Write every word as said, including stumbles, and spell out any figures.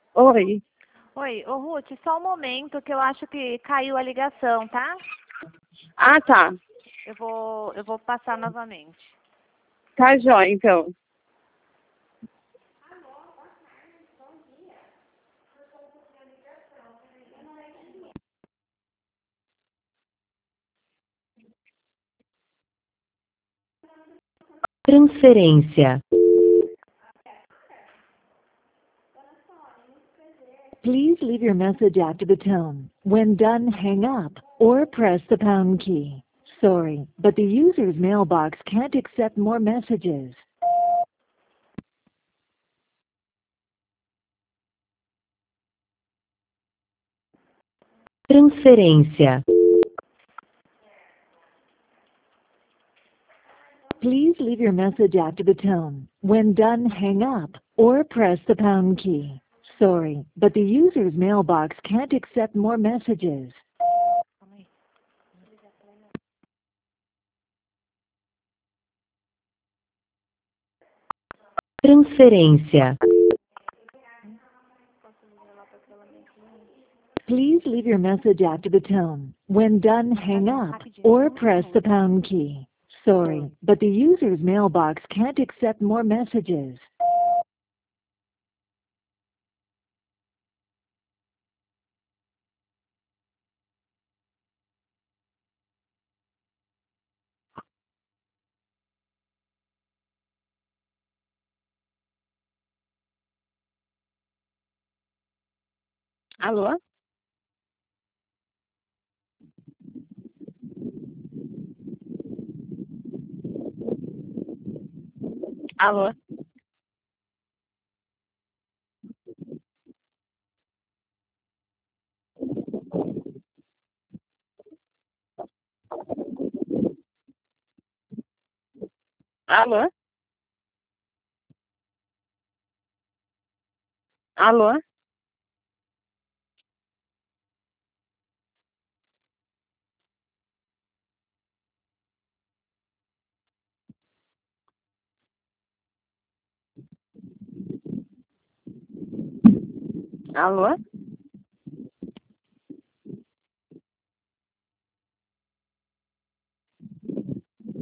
Oi. Oi, ô Ruth, só um momento que eu acho que caiu a ligação, tá? Ah, tá. Eu vou, eu vou passar novamente. Tá jóia, então. Transferência. Please leave your message after the tone. When done, hang up or press the pound key. Sorry, but the user's mailbox can't accept more messages. Transferência. Please leave your message after the tone. When done, hang up or press the pound key. Sorry, but the user's mailbox can't accept more messages. Calma aí. Transferência. Please leave your message after the tone. When done, hang up or press the pound key. Sorry, but the user's mailbox can't accept more messages. Alô? Alô? Alô? Alô? Alô?